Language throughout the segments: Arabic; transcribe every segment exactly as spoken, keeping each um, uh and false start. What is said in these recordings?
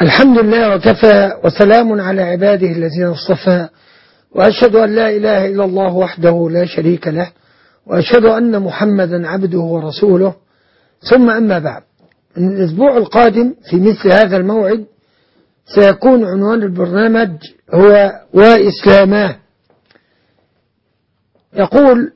الحمد لله وكفى وسلام على عباده الذين اصطفى، وأشهد أن لا إله إلا الله وحده لا شريك له، وأشهد أن محمدا عبده ورسوله، ثم أما بعد. من الأسبوع القادم في مثل هذا الموعد سيكون عنوان البرنامج هو وإسلاماه. يقول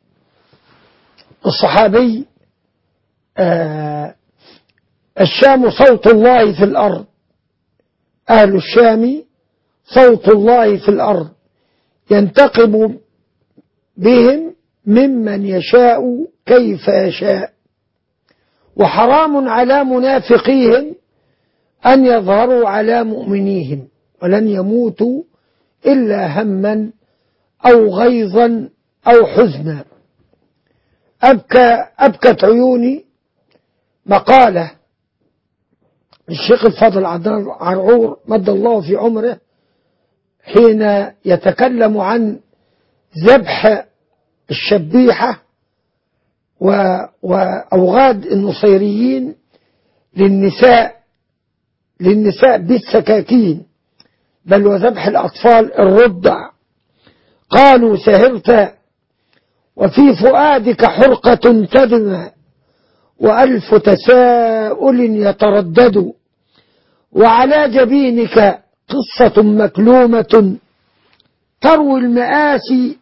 الصحابي: آه الشام صوت الله في الأرض، أهل الشام صوت الله في الأرض، ينتقم بهم ممن يشاء كيف يشاء، وحرام على منافقيهم أن يظهروا على مؤمنيهم، ولن يموتوا إلا هما أو غيظا أو حزنا. أبكى أبكت عيوني مقالة الشيخ الفاضل عدنان عرعور مد الله في عمره حين يتكلم عن ذبح الشبيحة وأوغاد النصيريين للنساء للنساء بالسكاكين، بل وذبح الأطفال الرضع. قالوا: سهرت وفي فؤادك حرقة تدمى، وألف تساؤل يتردد، وعلى جبينك قصة مكلومة تروي المآسي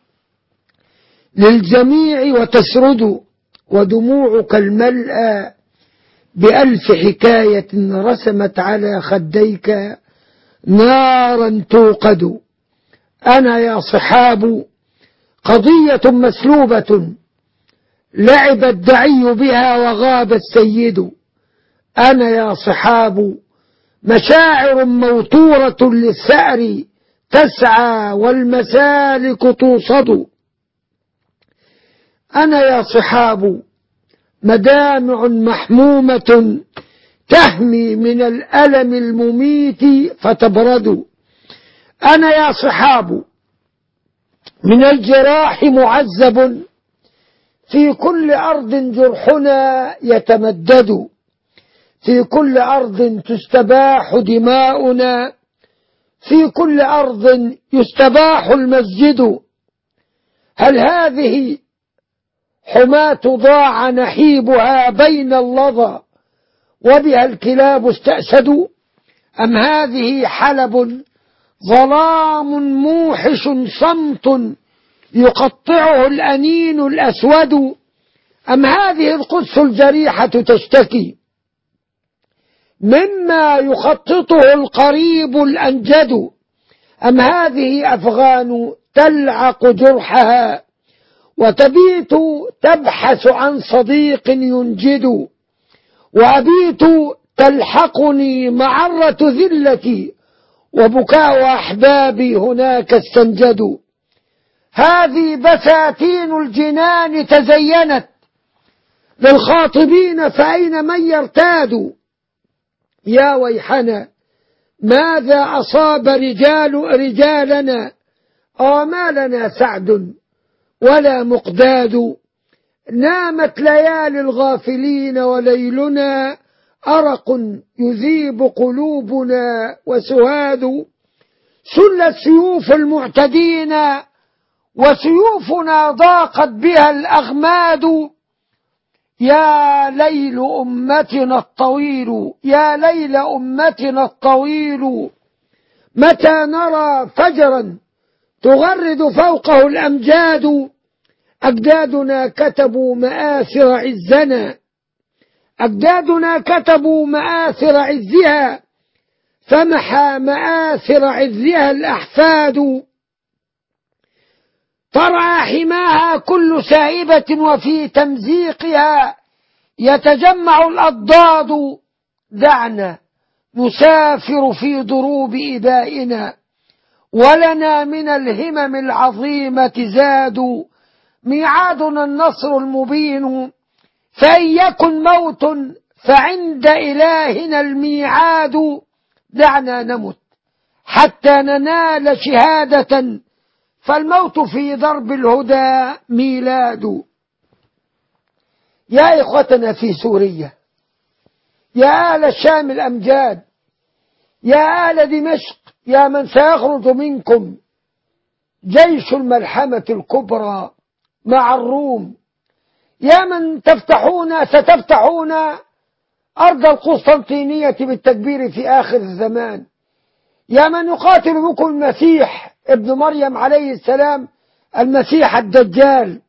للجميع وتسرد، ودموعك الملأى بألف حكاية رسمت على خديك نارا توقد. أنا يا صحاب قضية مسلوبة، لعب الدعي بها وغاب السيد. أنا يا صحاب مشاعر موتورة للثأر تسعى والمسالك توصد. أنا يا صحاب مدامع محمومة تهمي من الألم المميت فتبرد. أنا يا صحاب من الجراح معذب، في كل أرض جرحنا يتمدد، في كل أرض تستباح دماؤنا، في كل أرض يستباح المسجد. هل هذه حماة ضاع نحيبها بين اللظى وبها الكلاب استأسدوا، أم هذه حلب ظلام موحش صمت يقطعه الأنين الأسود، أم هذه القدس الجريحة تشتكي مما يخططه القريب الأنجد، أم هذه أفغان تلعق جرحها وتبيت تبحث عن صديق ينجد، وأبيت تلحقني معرة ذلتي وبكاء أحبابي هناك استنجدوا. هذه بساتين الجنان تزينت للخاطبين، فأين من يرتاد؟ يا ويحنا ماذا أصاب رجال رجالنا، وما لنا سعد ولا مقداد. نامت ليالي الغافلين وليلنا أرق يذيب قلوبنا وسهاد. سلت سيوف المعتدين وسيوفنا ضاقت بها الأغماد. يا ليل أمتنا الطويل، يا ليل أمتنا الطويل، متى نرى فجرا تغرد فوقه الأمجاد. أجدادنا كتبوا مآثر عزنا، أجدادنا كتبوا مآثر عزها، فمحى مآثر عزها الأحفاد. ترعى حماها كل سائبة، وفي تمزيقها يتجمع الأضداد. دعنا نسافر في ضروب إبائنا، ولنا من الهمم العظيمة زاد. ميعادنا النصر المبين، فإن يكن موت فعند إلهنا الميعاد. دعنا نمت حتى ننال شهادة، فالموت في درب الهدى ميلاد. يا إخوتنا في سوريا، يا آل الشام الأمجاد، يا أهل دمشق يا من سيخرج منكم جيش الملحمة الكبرى مع الروم، يا من تفتحون ستفتحون أرض القسطنطينية بالتكبير في آخر الزمان، يا من يقاتل بكم المسيح ابن مريم عليه السلام، المسيح الدجال.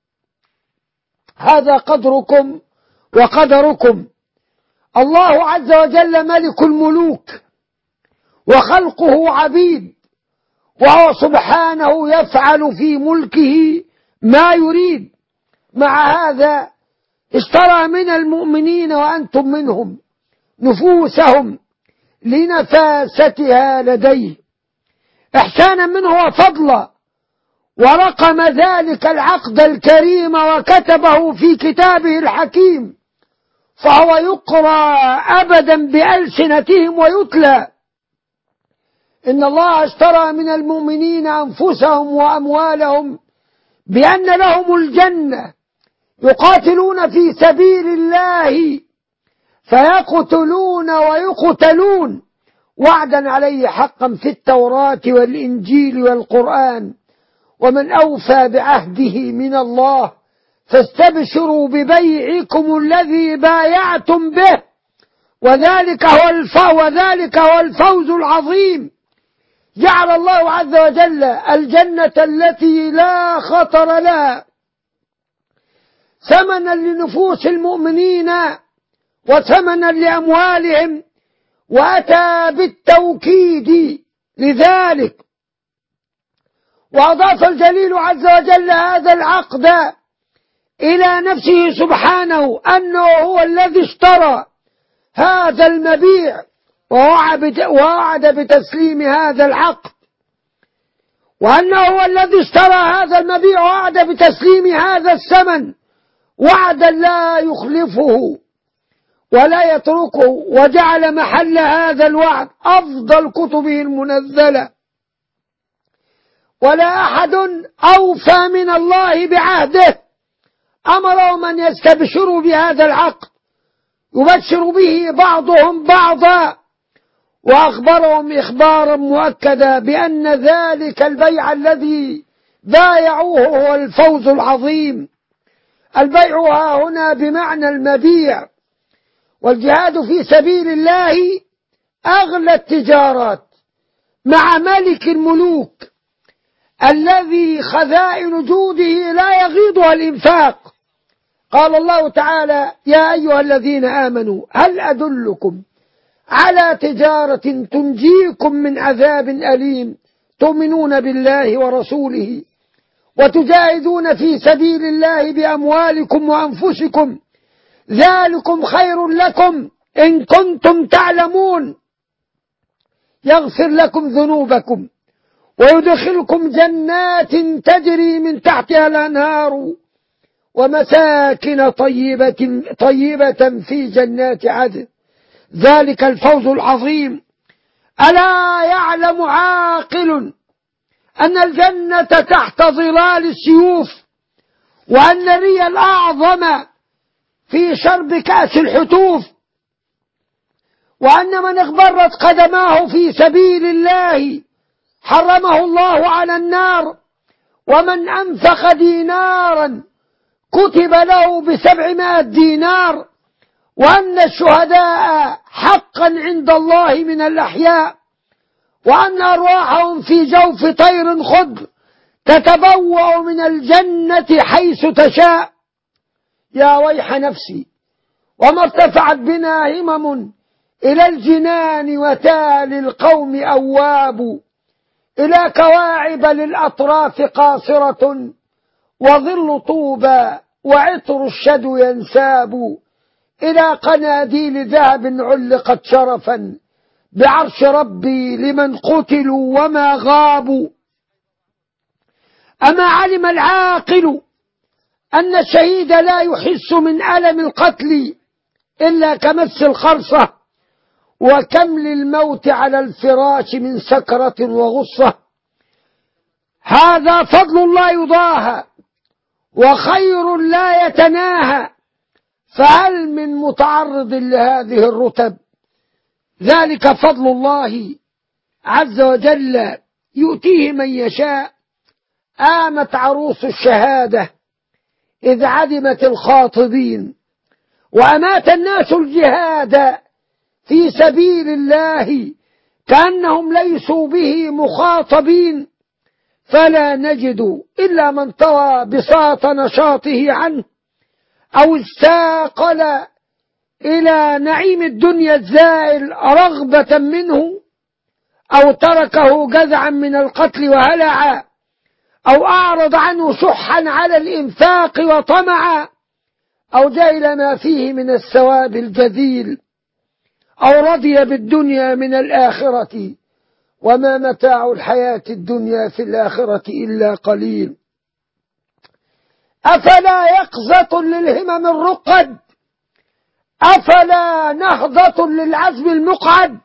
هذا قدركم وقدركم. الله عز وجل ملك الملوك وخلقه عبيد، وهو سبحانه يفعل في ملكه ما يريد. مع هذا اشترى من المؤمنين وأنتم منهم نفوسهم لنفاستها لديه إحسانا منه وفضلا، ورقم ذلك العقد الكريم وكتبه في كتابه الحكيم، فهو يقرأ أبدا بألسنتهم ويتلى. إن الله اشترى من المؤمنين أنفسهم وأموالهم بأن لهم الجنة، يقاتلون في سبيل الله فيقتلون ويقتلون، وعدا عليه حقا في التوراة والإنجيل والقرآن، ومن أوفى بعهده من الله فاستبشروا ببيعكم الذي بايعتم به، وذلك هو الفوز وذلك هو الفوز العظيم. جعل الله عز وجل الجنة التي لا خطر لها ثمنا لنفوس المؤمنين وثمنا لأموالهم، وأتى بالتوكيد لذلك، وأضاف الجليل عز وجل هذا العقد إلى نفسه سبحانه أنه هو الذي اشترى هذا المبيع ووعد بتسليم هذا العقد، وأنه هو الذي اشترى هذا المبيع ووعد بتسليم هذا الثمن وعدا لا يخلفه ولا يتركه، وجعل محل هذا الوعد أفضل كتبه المنزلة. ولا أحد أوفى من الله بعهده، أمرهم أن يستبشروا بهذا العقد يبشر به بعضهم بعضا، وأخبرهم إخبارا مؤكدا بأن ذلك البيع الذي بايعوه هو الفوز العظيم. البيع ها هنا بمعنى المبيع، والجهاد في سبيل الله أغلى التجارات مع ملك الملوك الذي خزائن جوده لا يغيضها الإنفاق. قال الله تعالى: يا أيها الذين آمنوا هل أدلكم على تجارة تنجيكم من عذاب أليم تؤمنون بالله ورسوله وتجاهدون في سبيل الله بأموالكم وأنفسكم ذلكم خير لكم إن كنتم تعلمون، يغفر لكم ذنوبكم ويدخلكم جنات تجري من تحتها الأنهار ومساكن طيبة, طيبة في جنات عدن، ذلك الفوز العظيم. ألا يعلم عاقل أن الجنة تحت ظلال السيوف، وأن الري الأعظم في شرب كأس الحتوف، وأن من اغبرت قدماه في سبيل الله حرمه الله على النار، ومن أنفق دينارا كتب له بسبعمائة دينار، وأن الشهداء حقا عند الله من الأحياء، وأن أرواحهم في جوف طير خضر تتبوأ من الجنة حيث تشاء. يا ويح نفسي وما ارتفعت بنا همم إلى الجنان وتالي القوم أواب، إلى كواعب للأطراف قاصرة وظل طوبى وعطر الشدو ينساب، إلى قناديل ذهب علقت شرفا بعرش ربي لمن قتلوا وما غابوا. أما علم العاقل أن الشهيد لا يحس من ألم القتل إلا كمس الخرصة، وكم للموت على الفراش من سكرة وغصة. هذا فضل الله يضاهى وخير لا يتناهى، فهل من متعرض لهذه الرتب؟ ذلك فضل الله عز وجل يؤتيه من يشاء. آمت عروس الشهادة إذ عدمت الخاطبين، وأمات الناس الجهاد في سبيل الله كأنهم ليسوا به مخاطبين، فلا نجد إلا من طوى بساط نشاطه عنه، أو استاقل إلى نعيم الدنيا الزائل رغبة منه، أو تركه جزعا من القتل وهلعا، أو أعرض عنه شحا على الإنفاق وطمعا، أو جهل ما فيه من الثواب الجزيل، أو رضي بالدنيا من الآخرة، وما متاع الحياة الدنيا في الآخرة إلا قليل. أفلا يقظة للهمم الرقد، أفلا نهضة للعزم المقعد،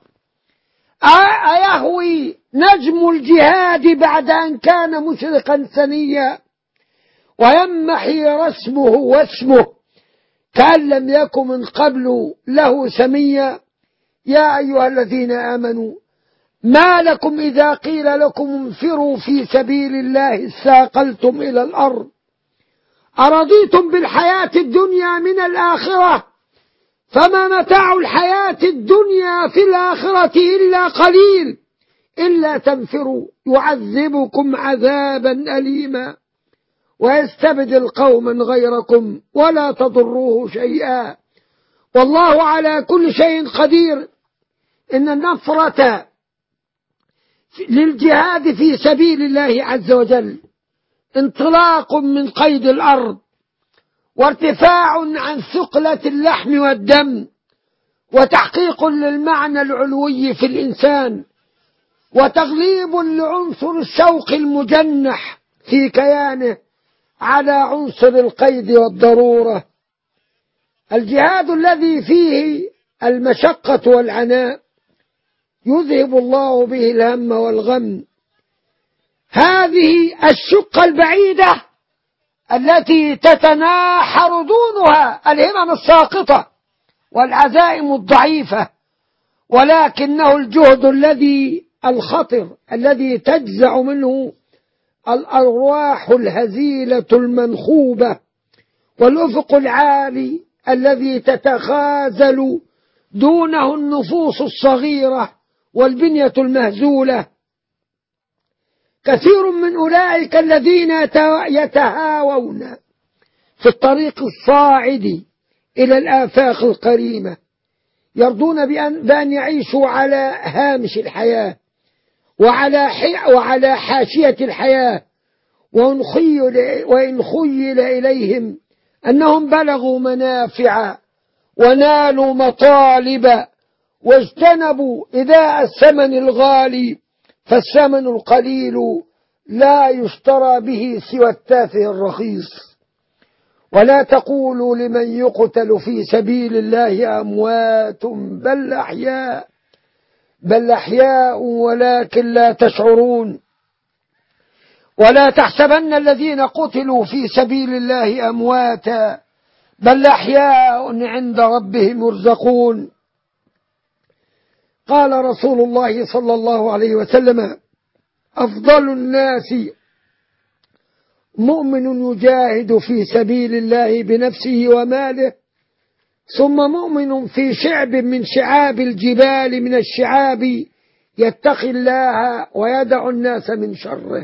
أيهوي نجم الجهاد بعد أن كان مشرقا ثنيا، ويمحي رسمه واسمه كأن لم يكن من قبل له سميا. يا أيها الذين آمنوا ما لكم إذا قيل لكم انفروا في سبيل الله اثاقلتم إلى الأرض، أرضيتم بالحياة الدنيا من الآخرة، فما متاع الحياة الدنيا في الآخرة إلا قليل، إلا تنفروا يعذبكم عذابا أليما ويستبدل قوما غيركم ولا تضروه شيئا والله على كل شيء قدير. إن النفرة للجهاد في سبيل الله عز وجل انطلاق من قيد الأرض، وارتفاع عن ثقلة اللحم والدم، وتحقيق للمعنى العلوي في الإنسان، وتغليب لعنصر الشوق المجنح في كيانه على عنصر القيد والضرورة. الجهاد الذي فيه المشقة والعناء يذهب الله به الهم والغم. هذه الشقة البعيدة التي تتناحر دونها الهمم الساقطة والعزائم الضعيفة، ولكنه الجهد الذي الخطر الذي تجزع منه الأرواح الهزيلة المنخوبة، والأفق العالي الذي تتخاذل دونه النفوس الصغيرة والبنية المهزولة. كثير من أولئك الذين يتهاوون في الطريق الصاعد إلى الآفاق القريمة يرضون بأن, بأن يعيشوا على هامش الحياة وعلى, وعلى حاشية الحياة، وإن خيل, وإن خيل إليهم أنهم بلغوا منافع ونالوا مطالب واجتنبوا إذاء الثمن الغالي، فالثمن القليل لا يشترى به سوى التافه الرخيص. ولا تقولوا لمن يقتل في سبيل الله أموات بل أحياء بل أحياء ولكن لا تشعرون. ولا تحسبن الذين قتلوا في سبيل الله أمواتا بل أحياء عند ربهم يرزقون. قال رسول الله صلى الله عليه وسلم: أفضل الناس مؤمن يجاهد في سبيل الله بنفسه وماله، ثم مؤمن في شعب من شعاب الجبال من الشعاب يتقي الله ويدع الناس من شره.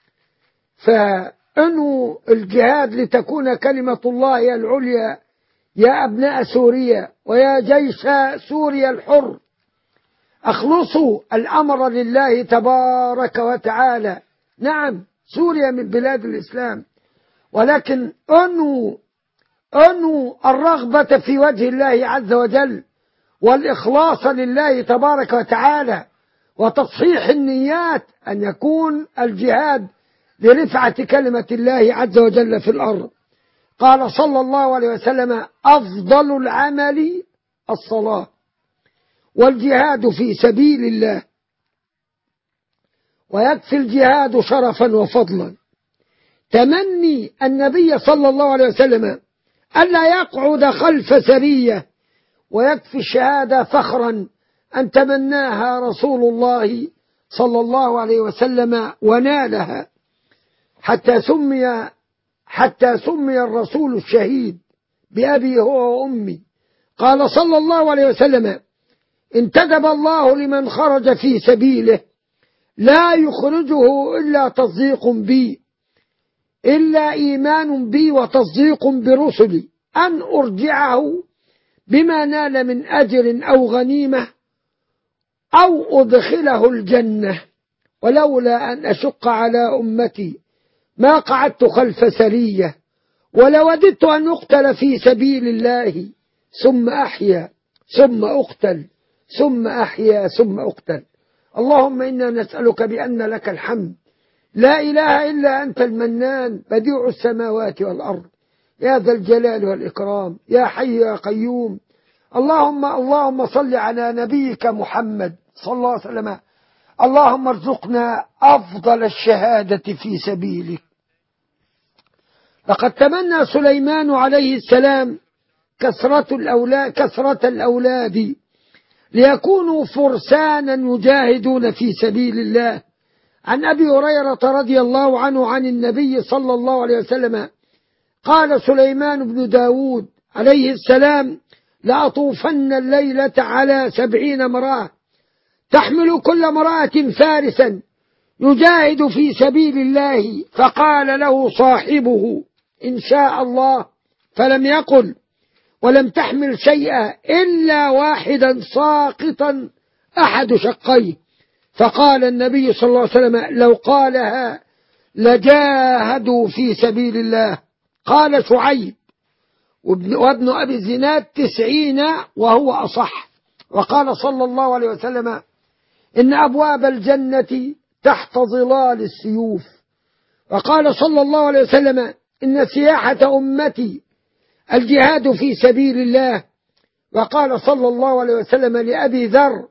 فأنوا الجهاد لتكون كلمة الله العليا يا أبناء سوريا ويا جيش سوريا الحر، أخلصوا الأمر لله تبارك وتعالى. نعم سوريا من بلاد الإسلام، ولكن أنوا أنوا الرغبة في وجه الله عز وجل والإخلاص لله تبارك وتعالى وتصحيح النيات، أن يكون الجهاد لرفعة كلمة الله عز وجل في الأرض. قال صلى الله عليه وسلم: أفضل العمل الصلاة، والجهاد في سبيل الله، ويكفي الجهاد شرفا وفضلا. تمني النبي صلى الله عليه وسلم ألا يقعد خلف سرية، ويكفي الشهادة فخرا أن تمناها رسول الله صلى الله عليه وسلم ونالها، حتى سمي حتى سمي الرسول الشهيد بأبي هو وأمي. قال صلى الله عليه وسلم: انتدب الله لمن خرج في سبيله لا يخرجه إلا تصديق بي إلا إيمان بي وتصديق برسلي أن أرجعه بما نال من أجر أو غنيمة أو أدخله الجنة، ولولا أن أشق على أمتي ما قعدت خلف سرية، ولوددت أن أقتل في سبيل الله ثم أحيا ثم أقتل ثم أحيا ثم أقتل. اللهم إنا نسألك بأن لك الحمد لا إله إلا أنت المنان بديع السماوات والأرض يا ذا الجلال والإكرام يا حي يا قيوم. اللهم اللهم صل على نبيك محمد صلى الله عليه وسلم. اللهم ارزقنا أفضل الشهادة في سبيلك. لقد تمنى سليمان عليه السلام كثرة الأولاد, كثرة الأولاد ليكونوا فرسانا يجاهدون في سبيل الله. عن أبي هريرة رضي الله عنه عن النبي صلى الله عليه وسلم قال سليمان بن داود عليه السلام: لأطوفن الليلة على سبعين امرأة تحمل كل امرأة فارسا يجاهد في سبيل الله. فقال له صاحبه: إن شاء الله، فلم يقل ولم تحمل شيئا إلا واحدا ساقطا أحد شقيه. فقال النبي صلى الله عليه وسلم: لو قالها لجاهدوا في سبيل الله. قال شعيب وابن أبي الزناد: تسعين وهو أصح. وقال صلى الله عليه وسلم: إن أبواب الجنة تحت ظلال السيوف. وقال صلى الله عليه وسلم: إن سياحة أمتي الجهاد في سبيل الله. وقال صلى الله عليه وسلم لأبي ذر: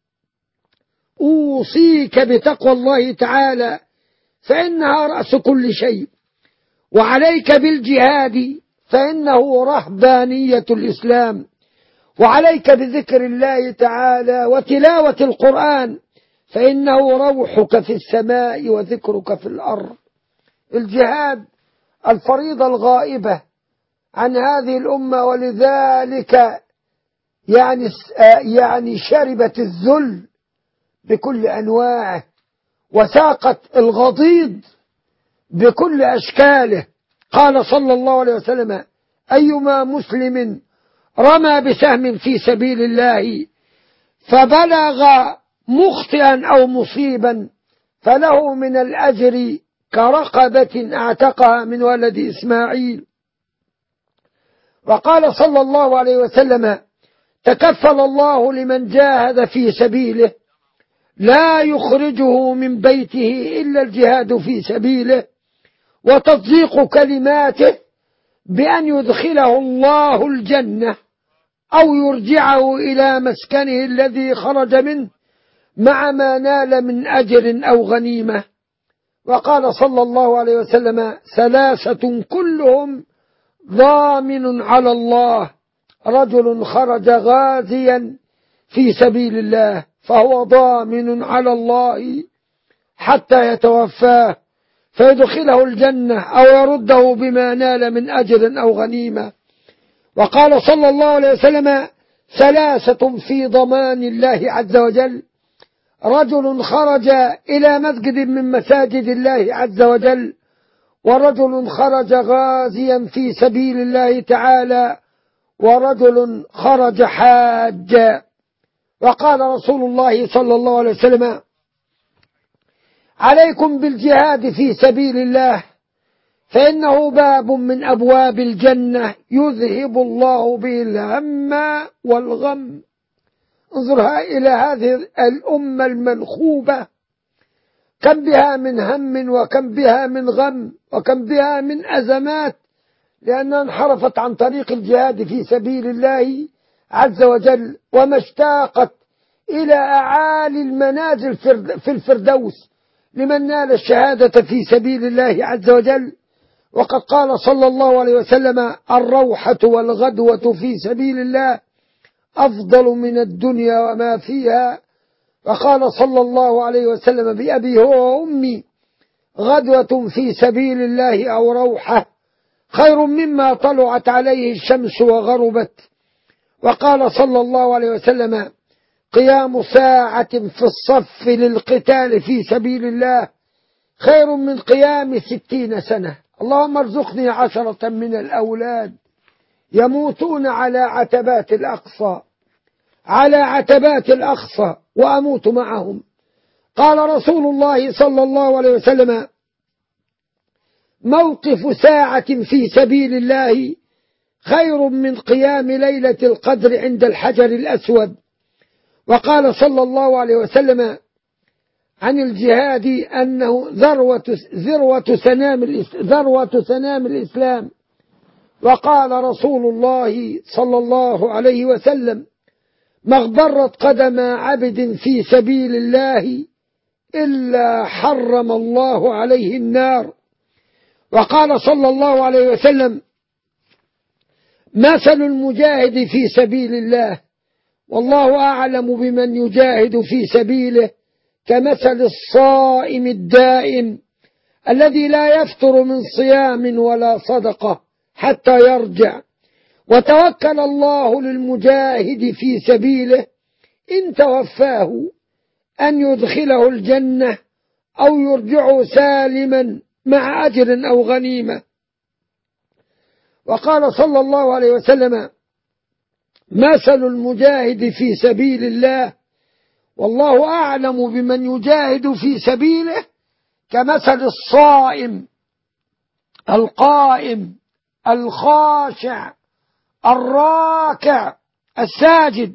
أوصيك بتقوى الله تعالى فإنها رأس كل شيء، وعليك بالجهاد فإنه رهبانية الإسلام، وعليك بذكر الله تعالى وتلاوة القرآن فإنه روحك في السماء وذكرك في الأرض. الجهاد الفريضة الغائبة عن هذه الأمة، ولذلك يعني يعني شربت الذل بكل أنواعه وساقت الغضيض بكل أشكاله. قال صلى الله عليه وسلم: أيما مسلم رمى بسهم في سبيل الله فبلغ مخطئا أو مصيبا فله من الأجر كرقبة اعتقها من ولد إسماعيل. وقال صلى الله عليه وسلم: تكفل الله لمن جاهد في سبيله لا يخرجه من بيته إلا الجهاد في سبيله وتطبيق كلماته بأن يدخله الله الجنة أو يرجعه إلى مسكنه الذي خرج منه مع ما نال من أجر أو غنيمة. وقال صلى الله عليه وسلم: ثلاثة كلهم ضامن على الله: رجل خرج غازيا في سبيل الله فهو ضامن على الله حتى يتوفاه فيدخله الجنة أو يرده بما نال من أجر أو غنيمة. وقال صلى الله عليه وسلم: ثلاثة في ضمان الله عز وجل: رجل خرج إلى مسجد من مساجد الله عز وجل، ورجل خرج غازيا في سبيل الله تعالى، ورجل خرج حاجا. وقال رسول الله صلى الله عليه وسلم: عليكم بالجهاد في سبيل الله فإنه باب من أبواب الجنة يذهب الله به الهم والغم. انظرها إلى هذه الأمة المنخوبة، كم بها من هم وكم بها من غم وكم بها من أزمات، لأنها انحرفت عن طريق الجهاد في سبيل الله عز وجل، وما اشتاقت إلى أعالي المنازل في الفردوس لمن نال الشهادة في سبيل الله عز وجل. وقد قال صلى الله عليه وسلم: الروحة والغدوة في سبيل الله أفضل من الدنيا وما فيها. وقال صلى الله عليه وسلم: بأبي هو وأمي، غدوة في سبيل الله أو روحة خير مما طلعت عليه الشمس وغربت. وقال صلى الله عليه وسلم: قيام ساعة في الصف للقتال في سبيل الله خير من قيام ستين سنة. اللهم ارزقني عشرة من الأولاد يموتون على عتبات الأقصى على عتبات الأقصى وأموت معهم. قال رسول الله صلى الله عليه وسلم: موقف ساعة في سبيل الله خير من قيام ليلة القدر عند الحجر الأسود. وقال صلى الله عليه وسلم عن الجهاد أنه ذروة ذروة سنام ذروة سنام الإسلام. وقال رسول الله صلى الله عليه وسلم: ما اغبرت قدم عبد في سبيل الله إلا حرم الله عليه النار. وقال صلى الله عليه وسلم: مثل المجاهد في سبيل الله والله أعلم بمن يجاهد في سبيله كمثل الصائم الدائم الذي لا يفتر من صيام ولا صدقة حتى يرجع. وتوكل الله للمجاهد في سبيله إن توفاه أن يدخله الجنة أو يرجعه سالما مع أجر أو غنيمة. وقال صلى الله عليه وسلم: مثل المجاهد في سبيل الله والله أعلم بمن يجاهد في سبيله كمثل الصائم القائم الخاشع الراكع الساجد.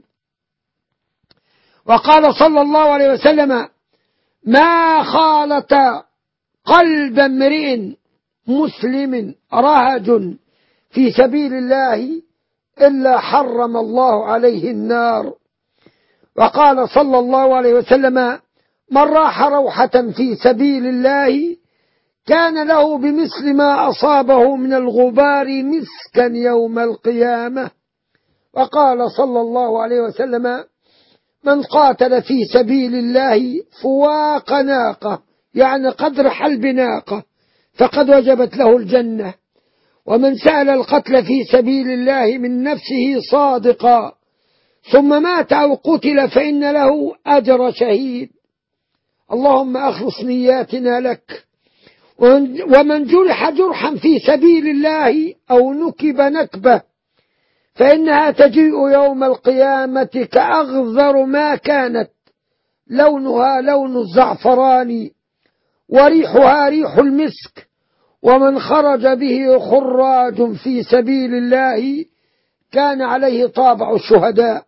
وقال صلى الله عليه وسلم: ما خالط قلب امرئ مسلم رهج في سبيل الله إلا حرم الله عليه النار. وقال صلى الله عليه وسلم: من راح روحة في سبيل الله كان له بمثل ما أصابه من الغبار مسكا يوم القيامة. وقال صلى الله عليه وسلم: من قاتل في سبيل الله فواق ناقة، يعني قدر حلب ناقة، فقد وجبت له الجنة. ومن سأل القتل في سبيل الله من نفسه صادقا ثم مات أو قتل فإن له أجر شهيد. اللهم أخلص نياتنا لك. ومن جرح جرحا في سبيل الله أو نكب نكبة فإنها تجيء يوم القيامة كأغذر ما كانت، لونها لون الزعفران وريحها ريح المسك. ومن خرج به خراج في سبيل الله كان عليه طابع الشهداء.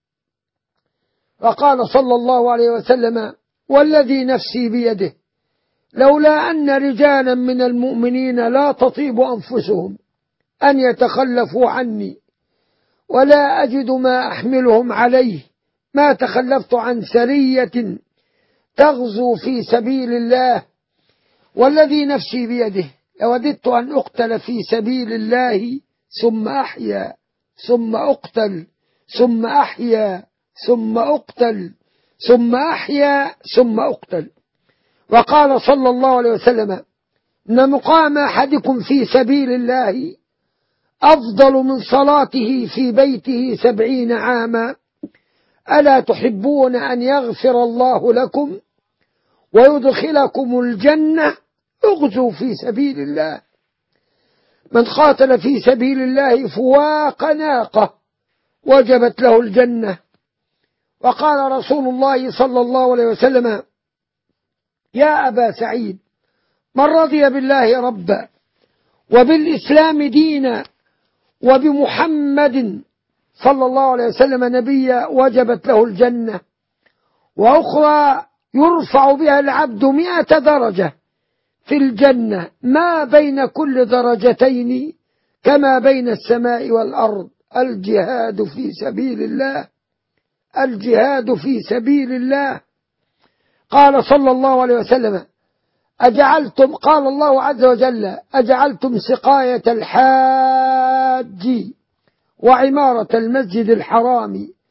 وقال صلى الله عليه وسلم: والذي نفسي بيده لولا أن رجالا من المؤمنين لا تطيب أنفسهم أن يتخلفوا عني ولا أجد ما أحملهم عليه ما تخلفت عن سرية تغزو في سبيل الله. والذي نفسي بيده لوددت أن أقتل في سبيل الله ثم أحيا ثم أقتل ثم أحيا ثم أقتل ثم أحيا ثم أقتل. وقال صلى الله عليه وسلم: إن مقام أحدكم في سبيل الله أفضل من صلاته في بيته سبعين عاما. ألا تحبون أن يغفر الله لكم ويدخلكم الجنة؟ اغزوا في سبيل الله. من قاتل في سبيل الله فواق ناقة وجبت له الجنة. وقال رسول الله صلى الله عليه وسلم: يا أبا سعيد، من رضي بالله ربا وبالإسلام دينا وبمحمد صلى الله عليه وسلم نبيا وجبت له الجنة. وأخرى يرفع بها العبد مئة درجة في الجنة ما بين كل درجتين كما بين السماء والأرض. الجهاد في سبيل الله، الجهاد في سبيل الله. قال صلى الله عليه وسلم: أجعلتم قال الله عز وجل: أجعلتم سقاية الحاج وعمارة المسجد الحرام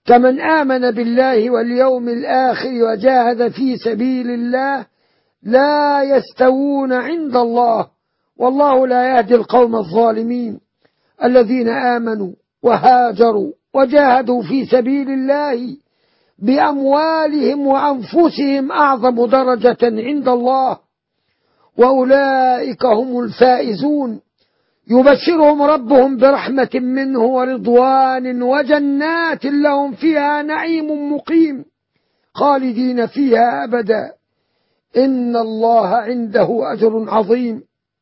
كمن آمن بالله واليوم الآخر وجاهد في سبيل الله لا يستوون عند الله والله لا يهدي القوم الظالمين. الذين آمنوا وهاجروا وجاهدوا في سبيل الله بأموالهم وأنفسهم أعظم درجة عند الله وأولئك هم الفائزون. يبشرهم ربهم برحمة منه ورضوان وجنات لهم فيها نعيم مقيم خالدين فيها أبدا إن الله عنده أجر عظيم.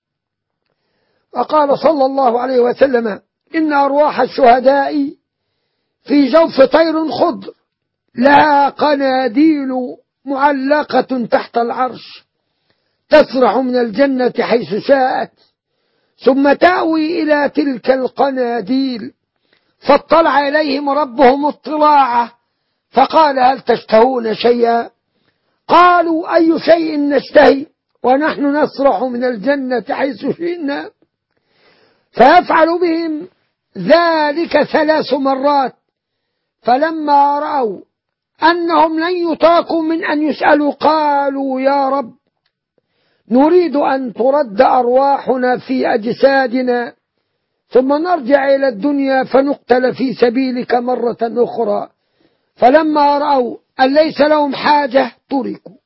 وقال صلى الله عليه وسلم إن أرواح الشهداء في جوف طير خضر لها قناديل معلقة تحت العرش تسرح من الجنة حيث شاءت ثم تأوي إلى تلك القناديل فاطلع إليهم ربهم اطلاعا فقال هل تشتهون شيئا؟ قالوا أي شيء نشتهي ونحن نسرح من الجنة حيث شئنا. فيفعل بهم ذلك ثلاث مرات فلما رأوا أنهم لن يطاقوا من أن يسألوا قالوا يا رب نريد أن ترد أرواحنا في أجسادنا ثم نرجع إلى الدنيا فنقتل في سبيلك مرة أخرى. فلما رأوا أن ليس لهم حاجة تركوا.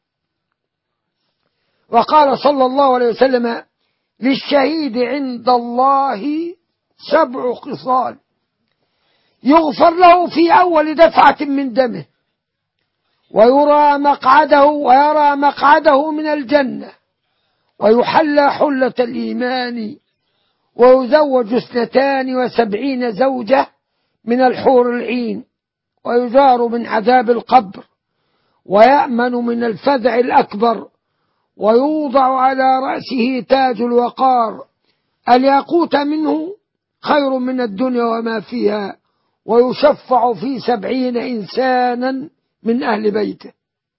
وقال صلى الله عليه وسلم للشهيد عند الله سبع خصال يغفر له في أول دفعة من دمه ويرى مقعده ويرى مقعده من الجنة ويحلى حلة الإيمان ويزوج اثنتان وسبعين زوجة من الحور العين ويجار من عذاب القبر ويأمن من الفزع الأكبر ويوضع على رأسه تاج الوقار الياقوت منه خير من الدنيا وما فيها ويشفع في سبعين إنسانا من أهل بيته.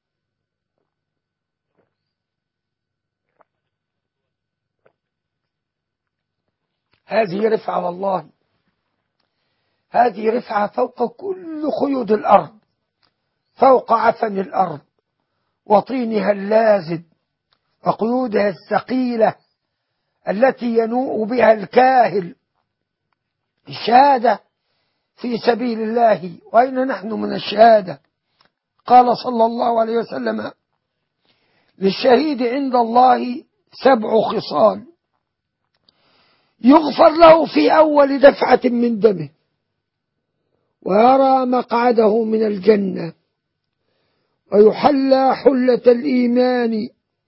هذه رفعة والله، هذه رفعة فوق كل خيود الأرض، فوق عفن الأرض وطينها اللازب وقيودها الثقيلة التي ينوء بها الكاهل. الشهادة في سبيل الله، وأين نحن من الشهادة؟ قال صلى الله عليه وسلم للشهيد عند الله سبع خصال يغفر له في أول دفعة من دمه ويرى مقعده من الجنة ويحلى حلة الإيمان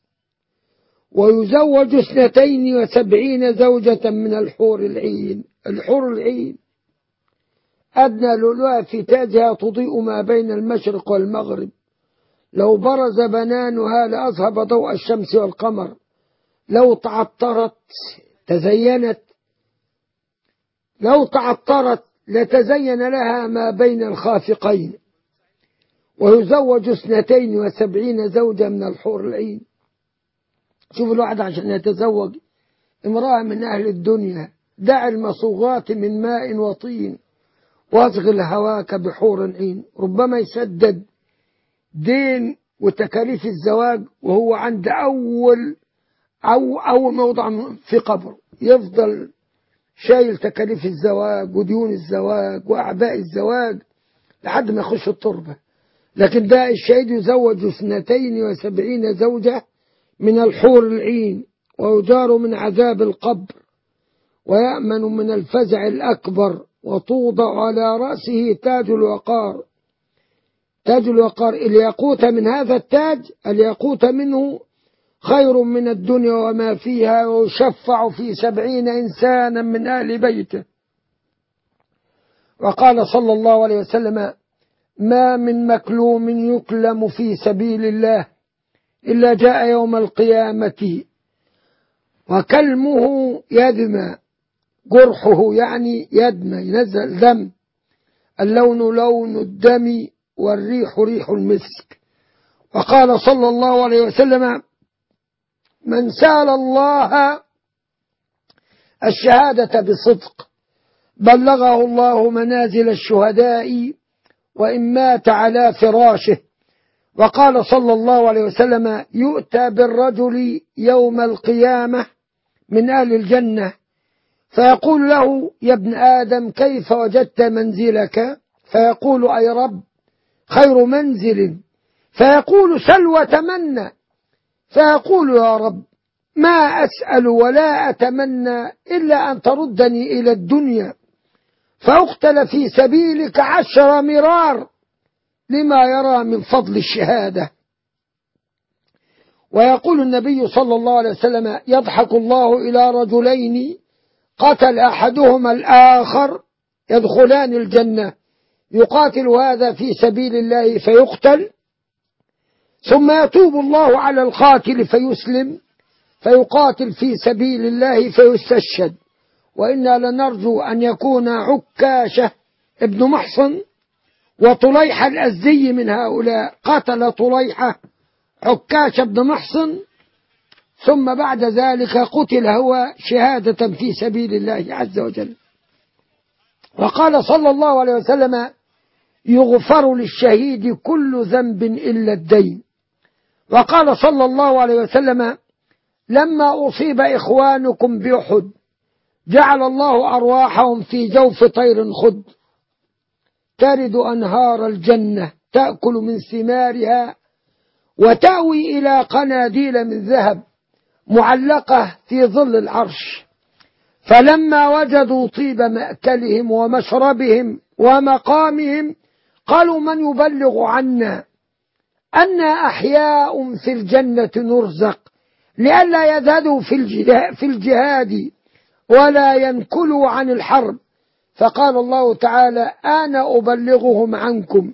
ويزوج اثنتين وسبعين زوجة من الحور العين. الحور العين أدنى لؤلؤة في تاجها تضيء ما بين المشرق والمغرب، لو برز بنانها لأذهب ضوء الشمس والقمر، لو تعطرت تزينت لو تعطرت لتزين لها ما بين الخافقين. ويزوج اثنتين وسبعين زوجة من الحور العين. شوف الواحد عشان يتزوج امرأة من أهل الدنيا دع المصوغات من ماء وطين واشغل هواك بحور عين، ربما يسدد دين وتكاليف الزواج وهو عند أول أو أول موضع في قبره، يفضل شايل تكاليف الزواج وديون الزواج وأعباء الزواج لحد ما يخش التربة. لكن ده الشهيد يزوج اثنتين وسبعين زوجة من الحور العين ويجار من عذاب القبر ويأمن من الفزع الأكبر وتوضع على رأسه تاج الوقار. تاج الوقار الياقوت من هذا التاج، الياقوت منه خير من الدنيا وما فيها ويشفع في سبعين إنسانا من أهل بيته. وقال صلى الله عليه وسلم ما من مكلوم يكلم في سبيل الله إلا جاء يوم القيامة وكلمه يدمى، جرحه يعني يدمى ينزل دم، اللون لون الدم والريح ريح المسك. وقال صلى الله عليه وسلم من سأل الله الشهادة بصدق بلغه الله منازل الشهداء وإن مات على فراشه. وقال صلى الله عليه وسلم: يؤتى بالرجل يوم القيامة من أهل الجنة فيقول له: يا ابن آدم كيف وجدت منزلك؟ فيقول: أي رب خير منزل. فيقول: سل وتمنى. فيقول: يا رب ما أسأل ولا أتمنى إلا أن تردني إلى الدنيا فأقتل في سبيلك عشر مرار لما يرى من فضل الشهادة. ويقول النبي صلى الله عليه وسلم: يضحك الله إلى رجلين قتل أحدهما الآخر يدخلان الجنة، يقاتل هذا في سبيل الله فيقتل، ثم يتوب الله على القاتل فيسلم فيقاتل في سبيل الله فيستشهد. وإنا لنرجو أن يكون عكاشة ابن محصن وطليحة الأزدي من هؤلاء. قتل طليحة عكاشة بن محصن ثم بعد ذلك قتل هو شهادة في سبيل الله عز وجل. وقال صلى الله عليه وسلم: يغفر للشهيد كل ذنب إلا الدين. وقال صلى الله عليه وسلم: لما أصيب إخوانكم بأحد جعل الله أرواحهم في جوف طير خد ترد أنهار الجنة تأكل من ثمارها وتأوي إلى قناديل من ذهب معلقة في ظل العرش. فلما وجدوا طيب مأكلهم ومشربهم ومقامهم قالوا: من يبلغ عنا أنا أحياء في الجنة نرزق لئلا يذهبوا في الجهاد ولا ينكلوا عن الحرب. فقال الله تعالى: أنا أبلغهم عنكم.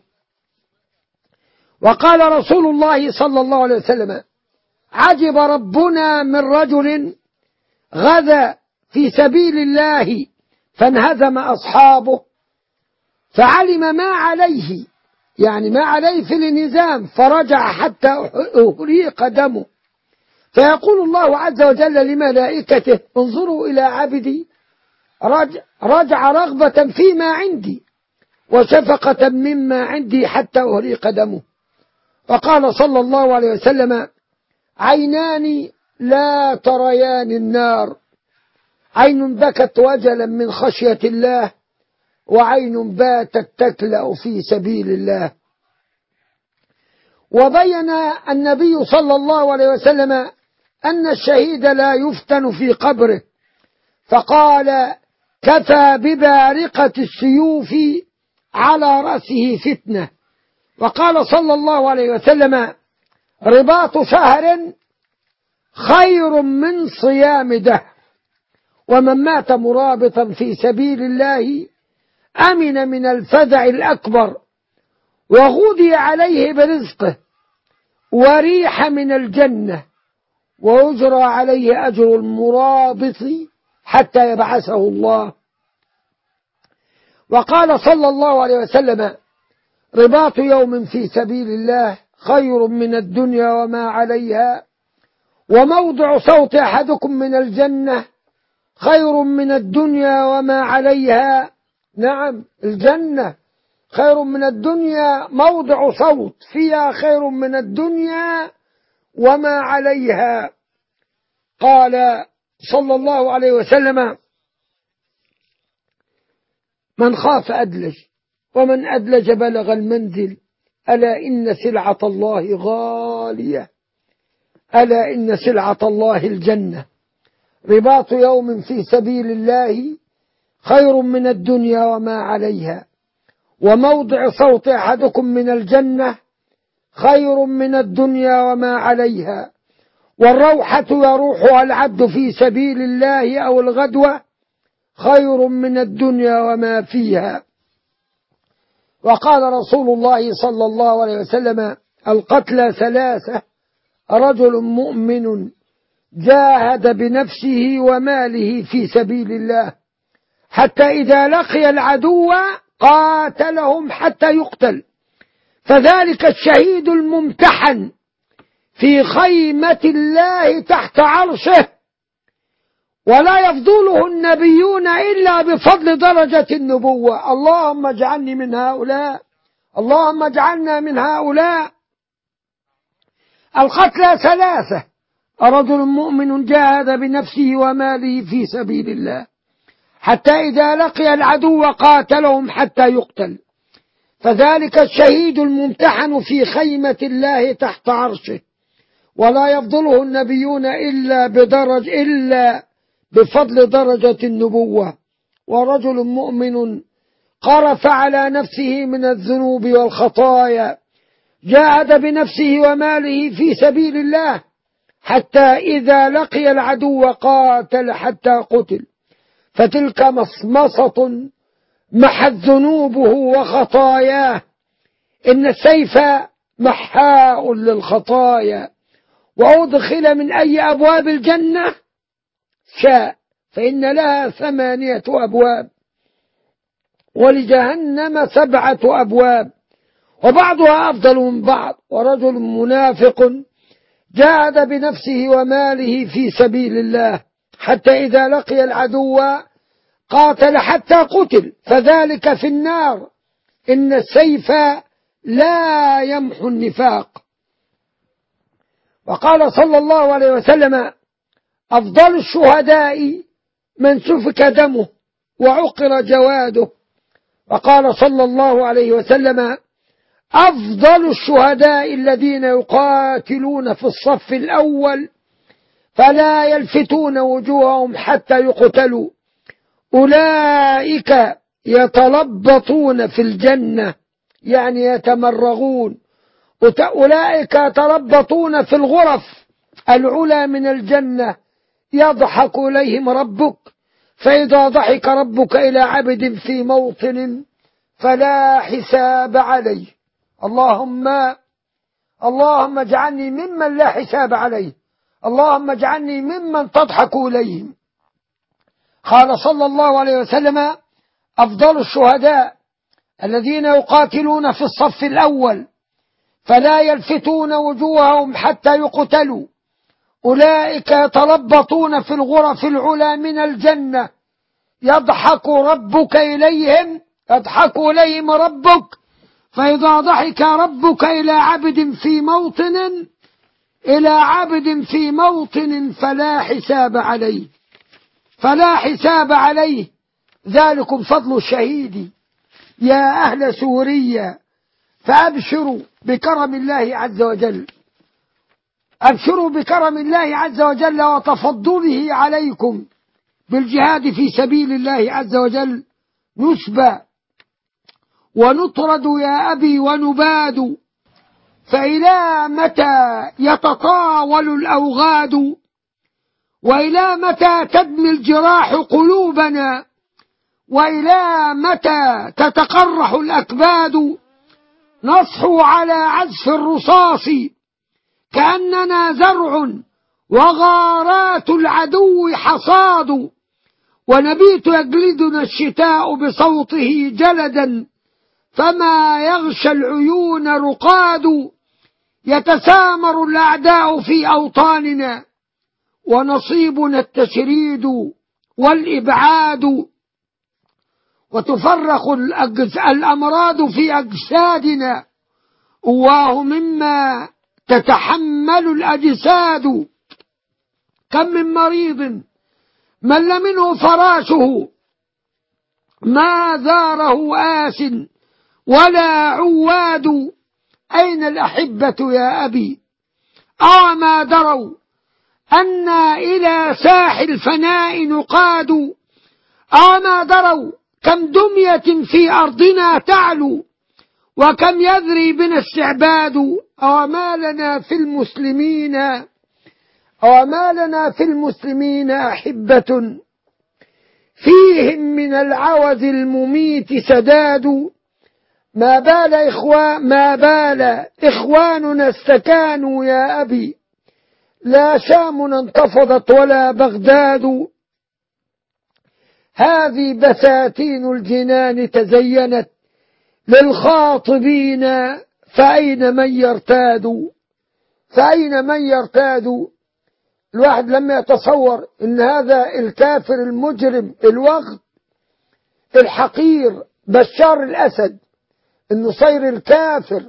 وقال رسول الله صلى الله عليه وسلم: عجب ربنا من رجل غزا في سبيل الله فانهزم أصحابه فعلم ما عليه، يعني ما عليه في الانهزام، فرجع حتى أهريق دمه. فيقول الله عز وجل لملائكته: انظروا إلى عبدي رجع, رجع رغبة فيما عندي وشفقة مما عندي حتى أهريق دمه. وقال صلى الله عليه وسلم: عينان لا تريان النار، عين بكت وجلا من خشية الله وعين باتت تكلأ في سبيل الله. وبين النبي صلى الله عليه وسلم أن الشهيد لا يفتن في قبره، فقال: كفى ببارقة السيوف على رأسه فتنة. وقال صلى الله عليه وسلم: رباط شهر خير من صيام دهر. ومن مات مرابطا في سبيل الله أمن من الفزع الأكبر وغدي عليه برزقه وريح من الجنة ويجرى عليه أجر المرابط حتى يبعثه الله. وقال صلى الله عليه وسلم: رباط يوم في سبيل الله خير من الدنيا وما عليها، وموضع صوت أحدكم من الجنة خير من الدنيا وما عليها. نعم، الجنة خير من الدنيا، موضع صوت فيها خير من الدنيا وما عليها. قال صلى الله عليه وسلم: من خاف أدلج ومن أدلج بلغ المنزل، ألا إن سلعة الله غالية، ألا إن سلعة الله الجنة. رباط يوم في سبيل الله خير من الدنيا وما عليها، وموضع صوت أحدكم من الجنة خير من الدنيا وما عليها، والروحة يروحها العبد في سبيل الله أو الغدوة خير من الدنيا وما فيها. وقال رسول الله صلى الله عليه وسلم: القتلى ثلاثة: رجل مؤمن جاهد بنفسه وماله في سبيل الله حتى إذا لقي العدو قاتلهم حتى يقتل، فذلك الشهيد الممتحن في خيمة الله تحت عرشه، ولا يفضله النبيون إلا بفضل درجة النبوة. اللهم اجعلني من هؤلاء، اللهم اجعلنا من هؤلاء القتلى ثلاثة: رجل مؤمن جاهد بنفسه وماله في سبيل الله حتى إذا لقي العدو قاتلهم حتى يقتل، فذلك الشهيد الممتحن في خيمة الله تحت عرشه، ولا يفضله النبيون إلا بدرج إلا بفضل درجة النبوة. ورجل مؤمن قرف على نفسه من الذنوب والخطايا جاهد بنفسه وماله في سبيل الله حتى إذا لقي العدو قاتل حتى قتل، فتلك مصمصة محت ذنوبه وخطاياه. إن السيف محاء للخطايا، وأدخل من أي أبواب الجنة شاء، فإن لها ثمانية أبواب، ولجهنم سبعة أبواب، وبعضها أفضل من بعض. ورجل منافق جاهد بنفسه وماله في سبيل الله حتى إذا لقي العدو قاتل حتى قتل، فذلك في النار. إن السيف لا يمحو النفاق. وقال صلى الله عليه وسلم: أفضل الشهداء من سفك دمه وعقر جواده. وقال صلى الله عليه وسلم: أفضل الشهداء الذين يقاتلون في الصف الأول فلا يلفتون وجوههم حتى يقتلوا، أولئك يتلبطون في الجنة، يعني يتمرغون. أولئك يتلبطون في الغرف العلى من الجنة، يضحك إليهم ربك، فإذا ضحك ربك إلى عبد في موطن فلا حساب عليه. اللهم اللهم اجعلني ممن لا حساب عليه، اللهم اجعلني ممن تضحك إليهم. قال صلى الله عليه وسلم: أفضل الشهداء الذين يقاتلون في الصف الأول فلا يلفتون وجوههم حتى يقتلوا، أولئك يتلبطون في الغرف العلى من الجنة، يضحك ربك إليهم يضحك إليهم ربك، فإذا ضحك ربك إلى عبد في موطن إلى عبد في موطن فلا حساب عليه فلا حساب عليه ذلكم فضل الشهيد يا أهل سوريا، فأبشروا بكرم الله عز وجل أبشروا بكرم الله عز وجل وتفضله عليكم بالجهاد في سبيل الله عز وجل. نسبى ونطرد يا أبي ونباد، فإلى متى يتطاول الأوغاد، وإلى متى تدمي الجراح قلوبنا، وإلى متى تتقرح الأكباد. نصحو على عزف الرصاص كأننا زرع، وغارات العدو حصاد، ونبيت يجلدنا الشتاء بصوته جلدا، فما يغشى العيون رقاد. يتسامر الأعداء في أوطاننا، ونصيبنا التشريد والإبعاد، وتفرخ الأمراض في أجسادنا، أواه مما تتحمل الأجساد. كم من مريض مل منه فراشه، ما زاره آس ولا عواد. أين الأحبة يا أبي؟ أوما دروا أنا إلى ساح الفناء نقاد. أوما دروا كم دمية في أرضنا تعلو، وكم يذري بنا استعباد. أوما لنا في المسلمين أوما لنا في المسلمين أحبة، فيهم من العوز المميت سداد. ما بال إخوان ما بال إخواننا استكانوا يا أبي، لا شام انتفضت ولا بغداد. هذه بساتين الجنان تزينت للخاطبين، فأين من يرتاد فأين من يرتاد. الواحد لما يتصور إن هذا الكافر المجرم الوغد الحقير بشار الأسد النصير الكافر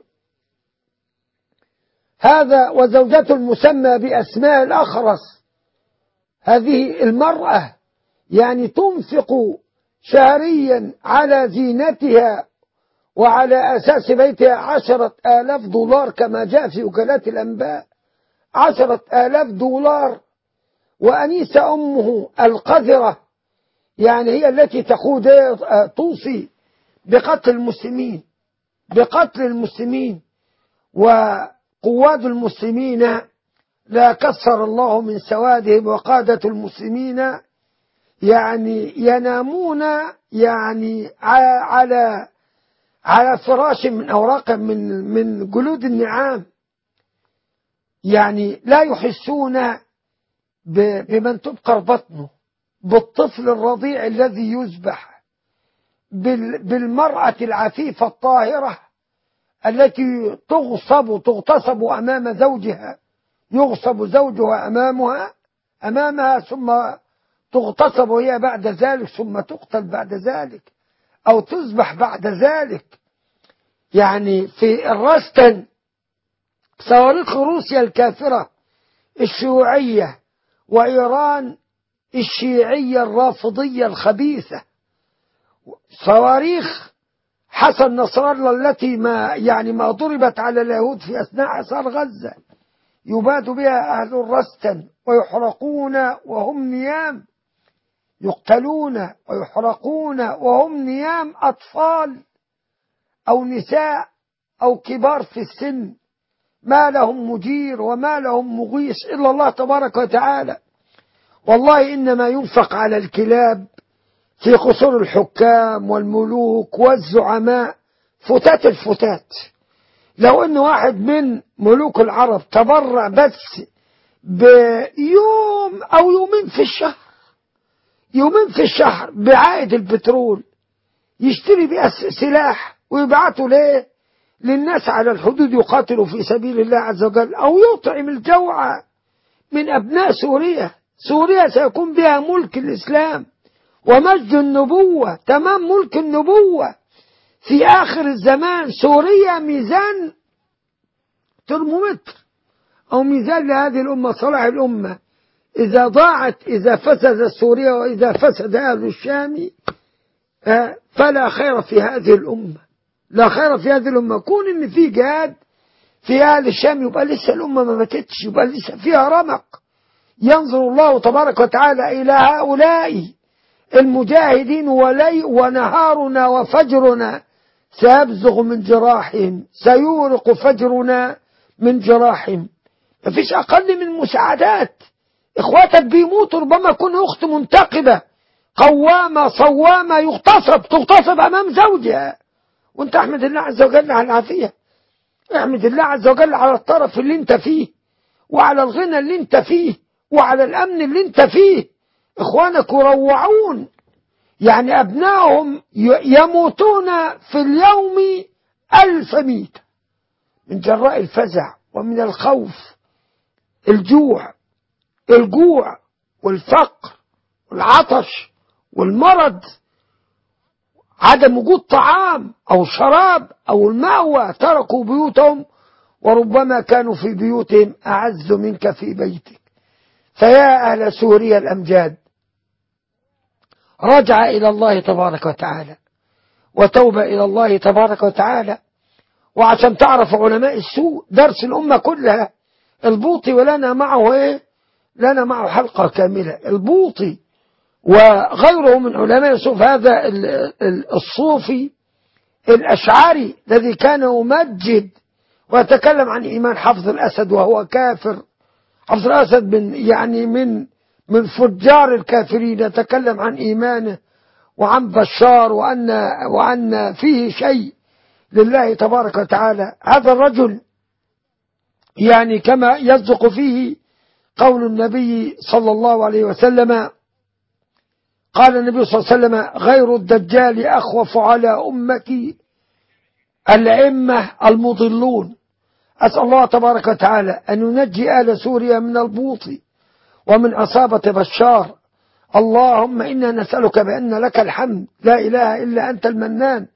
هذا وزوجته المسمى بأسماء الأخرس، هذه المرأة يعني تنفق شهريا على زينتها وعلى أساس بيتها عشرة آلاف دولار كما جاء في وكالات الأنباء، عشرة آلاف دولار. وأنيسة أمه القذرة يعني هي التي تقود توصي بقتل المسلمين بقتل المسلمين وقواد المسلمين لا كسر الله من سوادهم، وقادة المسلمين يعني ينامون يعني على على فراش من أوراق من من جلود النعام، يعني لا يحسون بمن تبقر بطنه، بالطفل الرضيع الذي يذبح، بالمرأة العفيفة الطاهرة التي تغصب تغتصب أمام زوجها، يغصب زوجها أمامها أمامها ثم تغتصب هي بعد ذلك، ثم تقتل بعد ذلك أو تذبح بعد ذلك. يعني في الرستن صواريخ روسيا الكافرة الشيوعية وإيران الشيعية الرافضية الخبيثة، صواريخ حسن نصر الله التي ما يعني ما ضربت على اليهود في أثناء حصار غزة يباد بها أهل الرستن ويحرقون وهم نيام، يقتلون ويحرقون وهم نيام، أطفال أو نساء أو كبار في السن، ما لهم مجير وما لهم مغيث إلا الله تبارك وتعالى. والله إنما ينفق على الكلاب في قصور الحكام والملوك والزعماء فتات الفتات. لو أن واحد من ملوك العرب تبرع بس بيوم أو يومين في الشهر يومين في الشهر بعائد البترول يشتري بها سلاح ويبعته ليه للناس على الحدود يقاتلوا في سبيل الله عز وجل، أو يطعم الجوع من أبناء سوريا، سوريا سيكون بها ملك الإسلام ومجد النبوة، تمام ملك النبوة في آخر الزمان. سوريا ميزان ترمومتر أو ميزان لهذه الأمة، صلاح الأمة. إذا ضاعت، إذا فسد سوريا وإذا فسد أهل الشام فلا خير في هذه الأمة، لا خير في هذه الأمة. كون إن في جهاد في أهل الشام يبقى لسه الأمة ما ماتتش، يبقى لسه فيها رمق. ينظر الله تبارك وتعالى إلى هؤلاء المجاهدين ولي ونهارنا وفجرنا سيبزغ من جراحهم، سيورق فجرنا من جراحهم. ما فيش أقل من مساعدات. إخواتك بيموتوا، ربما يكون أخت منتقبة قوامة صوامة يغتصب تغتصب أمام زوجها، وانت احمد الله عز وجل على العافية، احمد الله عز وجل على الطرف اللي انت فيه وعلى الغنى اللي انت فيه وعلى الأمن اللي انت فيه. إخوانك يروعون، يعني أبنائهم يموتون في اليوم ألف ميتة من جراء الفزع ومن الخوف، الجوع الجوع والفقر والعطش والمرض، عدم وجود طعام أو شراب أو المأوى. تركوا بيوتهم وربما كانوا في بيوتهم أعز منك في بيتك. فيا أهل سوريا الأمجاد، رجع إلى الله تبارك وتعالى وتوبة إلى الله تبارك وتعالى. وعشان تعرف علماء السوء درس الأمة كلها، البوطي ولنا معه إيه؟ لنا معه حلقة كاملة. البوطي وغيره من علماء السوء، هذا الصوفي الأشعري الذي كان يمجد ويتكلم عن إيمان حفظ الأسد وهو كافر. حفظ الأسد من يعني من من فجار الكافرين، يتكلم عن إيمانه وعن بشار وأن وأن فيه شيء لله تبارك وتعالى. هذا الرجل يعني كما يصدق فيه قول النبي صلى الله عليه وسلم، قال النبي صلى الله عليه وسلم: غير الدجال أخوف على أمتي الأئمة المضلون. أسأل الله تبارك وتعالى أن ينجي آل سوريا من البوطي ومن عصابة بشار. اللهم إنا نسألك بأن لك الحمد لا إله إلا أنت المنان،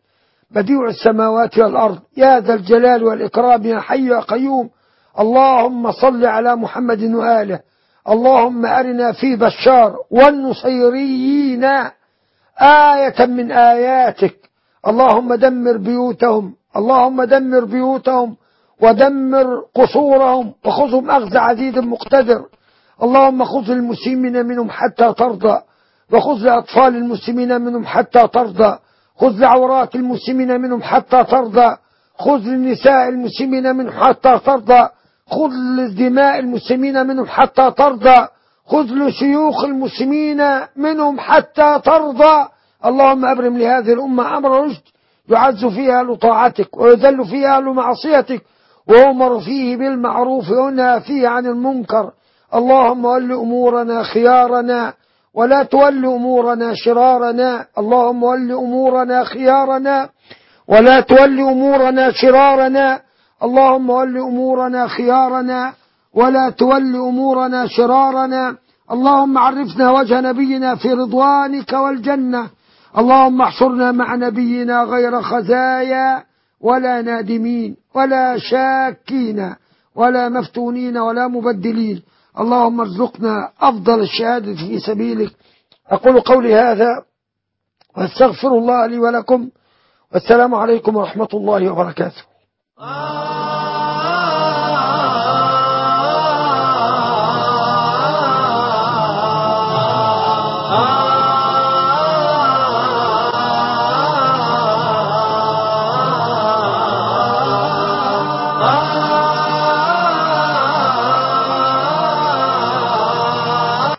بديع السماوات والأرض يا ذا الجلال والإكرام يا حي يا قيوم. اللهم صل على محمد وآله. اللهم أرنا في بشار والنصيريين آية من آياتك. اللهم دمر بيوتهم، اللهم دمر بيوتهم ودمر قصورهم وخذهم أخذ عزيز مقتدر. اللهم خذ المسلمين منهم حتى ترضى، وخذ لأطفال المسلمين منهم حتى ترضى، خذ لعورات المسلمين منهم حتى ترضى، خذ للنساء المسلمين منهم حتى ترضى، خذ لدماء المسلمين منهم حتى ترضى، خذ لشيوخ المسلمين منهم حتى ترضى. اللهم أبرم لهذه الأمة أمر رشد يعز فيها لطاعتك ويذل فيها لمعصيتك ويؤمر فيه بالمعروف وينهى فيه عن المنكر. اللهم ول أمورنا خيارنا ولا تول أمورنا شرارنا. اللهم ول أمورنا خيارنا ولا تول أمورنا شرارنا. اللهم ول أمورنا خيارنا ولا تول أمورنا شرارنا. اللهم عرفنا وجه نبينا في رضوانك والجنة. اللهم احشرنا مع نبينا غير خزايا ولا نادمين ولا شاكين ولا مفتونين ولا مبدلين. اللهم ارزقنا أفضل الشهادة في سبيلك. أقول قولي هذا واستغفر الله لي ولكم، والسلام عليكم ورحمة الله وبركاته. Ah